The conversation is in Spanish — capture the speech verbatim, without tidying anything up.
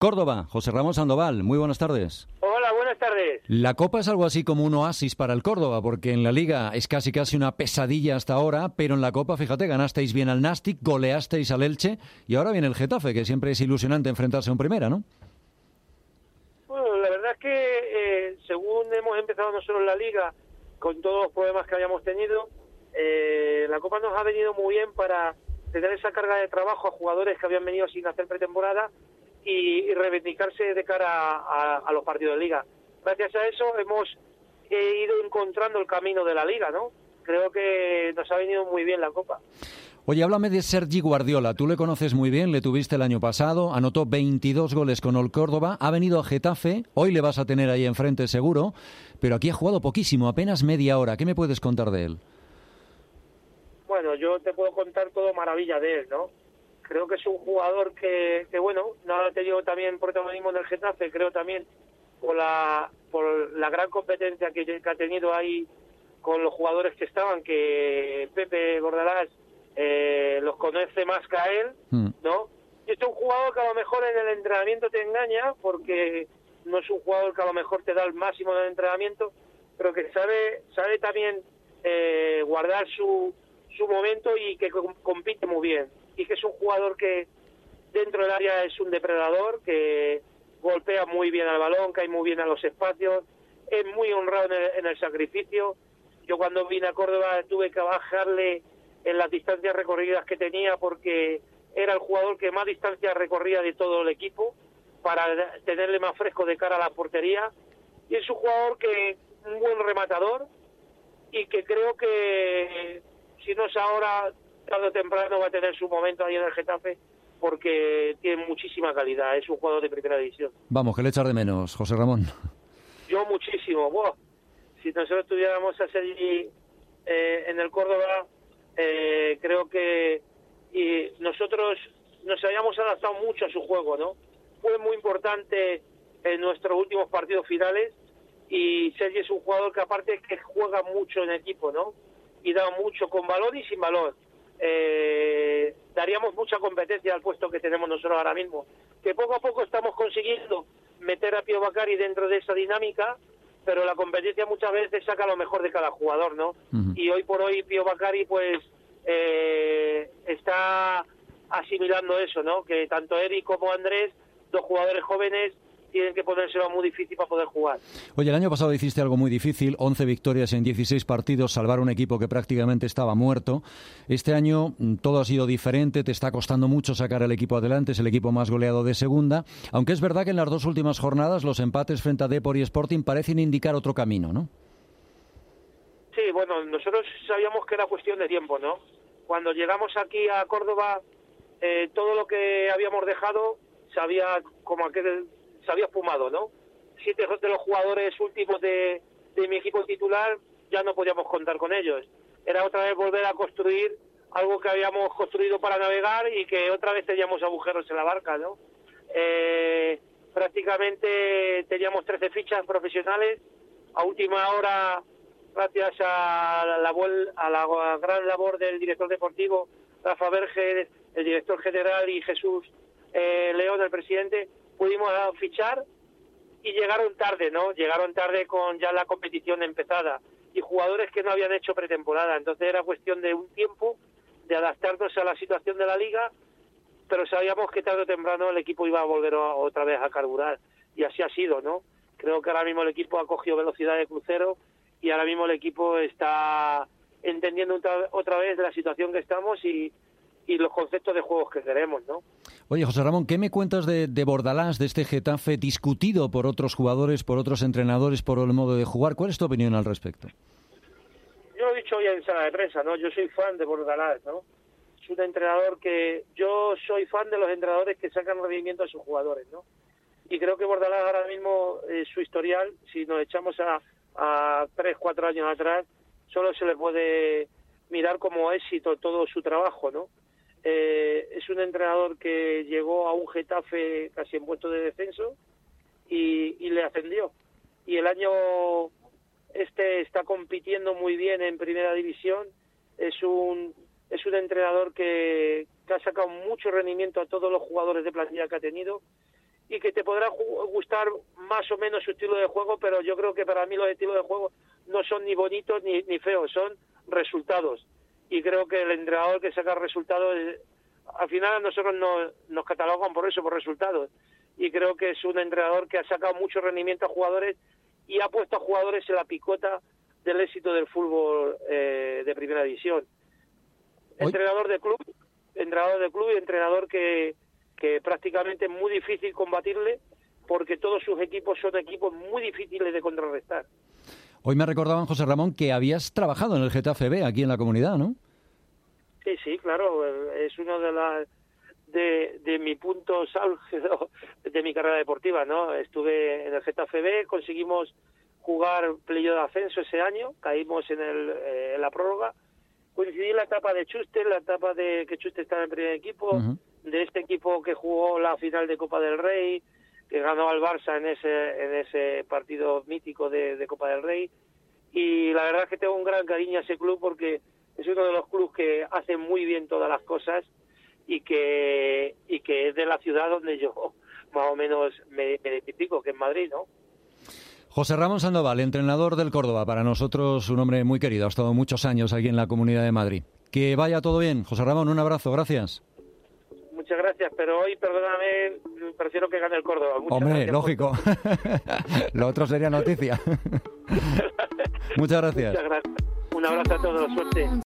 Córdoba, José Ramón Sandoval, muy buenas tardes. Hola, buenas tardes. La Copa es algo así como un oasis para el Córdoba, porque en la Liga es casi casi una pesadilla hasta ahora, pero en la Copa, fíjate, ganasteis bien al Nastic, goleasteis al Elche y ahora viene el Getafe, que siempre es ilusionante enfrentarse a un primera, ¿no? Bueno, la verdad es que eh, según hemos empezado nosotros la Liga, con todos los problemas que habíamos tenido, eh, la Copa nos ha venido muy bien para tener esa carga de trabajo a jugadores que habían venido sin hacer pretemporada y, y reivindicarse de cara a, a, a los partidos de Liga. Gracias a eso hemos eh, ido encontrando el camino de la Liga, ¿no? Creo que nos ha venido muy bien la Copa. Oye, háblame de Sergi Guardiola. Tú le conoces muy bien, le tuviste el año pasado, anotó veintidós goles con el Córdoba, ha venido a Getafe, hoy le vas a tener ahí enfrente seguro, pero aquí ha jugado poquísimo, apenas media hora. ¿Qué me puedes contar de él? Bueno, yo te puedo contar todo maravilla de él, ¿no? Creo que es un jugador que, que bueno, no ha tenido también protagonismo en el Getafe, creo también por la, por la gran competencia que, que ha tenido ahí con los jugadores que estaban, que Pepe Bordalás eh, los conoce más que a él, ¿no? Y este es un jugador que a lo mejor en el entrenamiento te engaña, porque no es un jugador que a lo mejor te da el máximo del entrenamiento, pero que sabe, sabe también eh, guardar su, su momento y que compite muy bien. Y que es un jugador que dentro del área es un depredador, que golpea muy bien al balón, cae muy bien a los espacios, es muy honrado en el, en el sacrificio. Yo cuando vine a Córdoba tuve que bajarle en las distancias recorridas que tenía, porque era el jugador que más distancias recorría de todo el equipo, para tenerle más fresco de cara a la portería. Y es un jugador que un buen rematador, y que creo que si no es ahora, tarde o temprano va a tener su momento ahí en el Getafe, porque tiene muchísima calidad, es un jugador de primera división. Vamos, que le echar de menos, José Ramón. Yo muchísimo. Buah. Si nosotros tuviéramos a Sergi eh, en el Córdoba, eh, creo que y nosotros nos habíamos adaptado mucho a su juego, ¿no? Fue muy importante en nuestros últimos partidos finales, y Sergi es un jugador que aparte es que juega mucho en equipo, ¿no? Y da mucho con balón y sin balón. Eh, daríamos mucha competencia al puesto que tenemos nosotros ahora mismo, que poco a poco estamos consiguiendo meter a Pío Bacari dentro de esa dinámica, pero la competencia muchas veces saca lo mejor de cada jugador, ¿no? Uh-huh. Y hoy por hoy Pío Bacari pues eh, está asimilando eso, ¿no? Que tanto Eric como Andrés, dos jugadores jóvenes, tienen que ponérselo muy difícil para poder jugar. Oye, el año pasado hiciste algo muy difícil, once victorias en dieciséis partidos, salvar un equipo que prácticamente estaba muerto. Este año todo ha sido diferente, te está costando mucho sacar al equipo adelante, es el equipo más goleado de segunda, aunque es verdad que en las dos últimas jornadas los empates frente a Depor y Sporting parecen indicar otro camino, ¿no? Sí, bueno, nosotros sabíamos que era cuestión de tiempo, ¿no? Cuando llegamos aquí a Córdoba, eh, todo lo que habíamos dejado se había como aquel... se había espumado, ¿no? Siete de los jugadores últimos de, de mi equipo titular ya no podíamos contar con ellos. Era otra vez volver a construir algo que habíamos construido para navegar y que otra vez teníamos agujeros en la barca, ¿no? Eh, prácticamente teníamos trece fichas profesionales. A última hora, gracias a la, a la gran labor del director deportivo, Rafa Berger, el director general, y Jesús eh, León, el presidente, pudimos fichar, y llegaron tarde, ¿no? Llegaron tarde con ya la competición empezada y jugadores que no habían hecho pretemporada. Entonces era cuestión de un tiempo de adaptarnos a la situación de la liga, pero sabíamos que tarde o temprano el equipo iba a volver otra vez a carburar, y así ha sido, ¿no? Creo que ahora mismo el equipo ha cogido velocidad de crucero, y ahora mismo el equipo está entendiendo otra, otra vez la situación que estamos y y los conceptos de juegos que queremos, ¿no? Oye, José Ramón, ¿qué me cuentas de, de Bordalás, de este Getafe discutido por otros jugadores, por otros entrenadores, por el modo de jugar? ¿Cuál es tu opinión al respecto? Yo lo he dicho hoy en sala de prensa, ¿no? Yo soy fan de Bordalás, ¿no? Es un entrenador que... Yo soy fan de los entrenadores que sacan rendimiento a sus jugadores, ¿no? Y creo que Bordalás ahora mismo, eh, su historial, si nos echamos a, a tres, cuatro años atrás, solo se le puede mirar como éxito todo su trabajo, ¿no? Eh, es un entrenador que llegó a un Getafe casi en puesto de descenso y, y le ascendió, y el año este está compitiendo muy bien en primera división. Es un es un entrenador que, que ha sacado mucho rendimiento a todos los jugadores de plantilla que ha tenido, y que te podrá gustar más o menos su estilo de juego, pero yo creo que para mí los estilos de juego no son ni bonitos ni, ni feos, son resultados. Y creo que el entrenador que saca resultados, al final a nosotros nos, nos catalogan por eso, por resultados. Y creo que es un entrenador que ha sacado mucho rendimiento a jugadores y ha puesto a jugadores en la picota del éxito del fútbol eh, de primera división. Hoy... Entrenador de club, entrenador de club y entrenador que, que prácticamente es muy difícil combatirle, porque todos sus equipos son equipos muy difíciles de contrarrestar. Hoy me recordaban, José Ramón, que habías trabajado en el Getafe B, aquí en la comunidad, ¿no? Sí, sí, claro, es uno de las de, de mi puntos álgidos de mi carrera deportiva, ¿no? Estuve en el Getafe B, conseguimos jugar playoff de ascenso ese año, caímos en, el, eh, en la prórroga, coincidí en la etapa de Chuster, la etapa de que Chuster estaba en el primer equipo, uh-huh. de este equipo que jugó la final de Copa del Rey, que ganó al Barça en ese en ese partido mítico de, de Copa del Rey, y la verdad es que tengo un gran cariño a ese club porque es uno de los clubes que hace muy bien todas las cosas y que y que es de la ciudad donde yo más o menos me, me identifico, que es Madrid, ¿no? José Ramón Sandoval, entrenador del Córdoba, para nosotros un hombre muy querido, ha estado muchos años aquí en la Comunidad de Madrid. Que vaya todo bien. José Ramón, un abrazo, gracias. Muchas gracias, pero hoy, perdóname, prefiero que gane el Córdoba. Muchas Hombre, lógico. Por... Lo otro sería noticia. Muchas gracias. Muchas gracias. Un abrazo a todos, suerte.